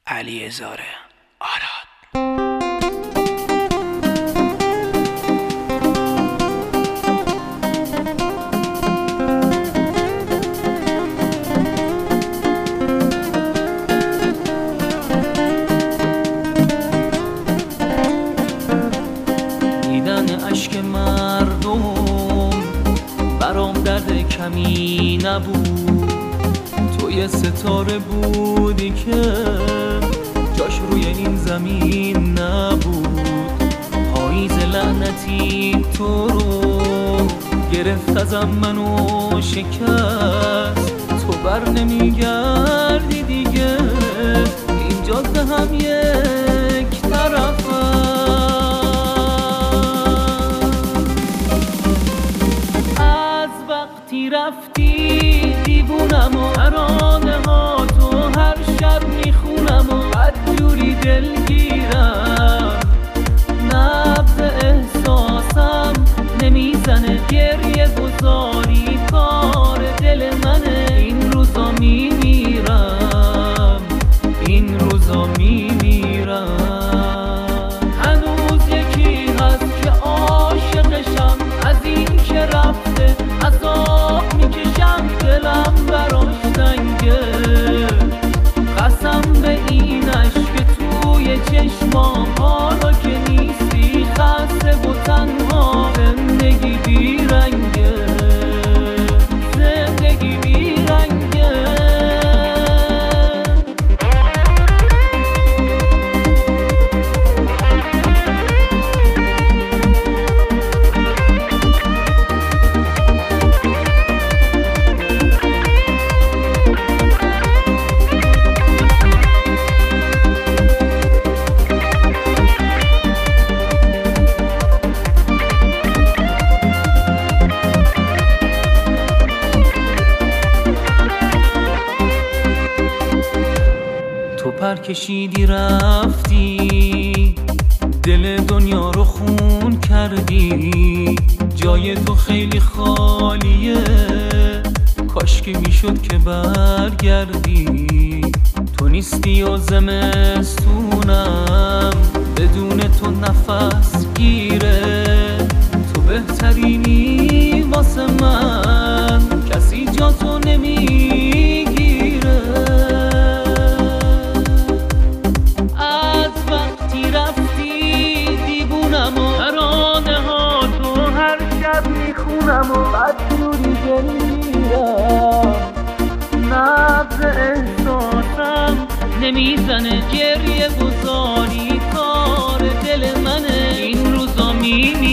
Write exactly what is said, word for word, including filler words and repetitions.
علیزاده آراد. دیدن اشک مردم برام درد کمی نبود. تو یه ستاره بودی که جاش روی این زمین نبود. پاییز لعنتی تو رو گرفت ازم منو شکست. تو بر نمیگردی دیگه، این جاده هم یک طرف. از وقتی رفتی دیوونم و ترانه ها تو هر شب میخونم و بدجوری دلگیرم. نبض احساسم نمیزنه، گریه گذاری کار دل منه. این روزا میمیرم، این روزا میمیرم. هنوز یکی هست که عاشقشم، از این که رفته عذاب میکشم. دلم براش تنگه، قسم به اینش که توی چشمام حالا که نیستی خسته و تنها. زندگی بیرنگه، زندگی بیرنگه. تو پر کشیدی رفتی، دل دنیا رو خون کردی. جای تو خیلی خالیه، کاش که میشد که برگردی. تو نیستی و زمستونم بدون تو نفس گیره. تو بهترینی واسه من، کسی جا تو نمیگیره. از وقتی رفتی دیوونم و ترانه ها تو هر شب میخونم و بدجوری دلگیرم. نبض احساسم نمیزنه، گریه گذاری کار دل منه. این روزا میمیرم.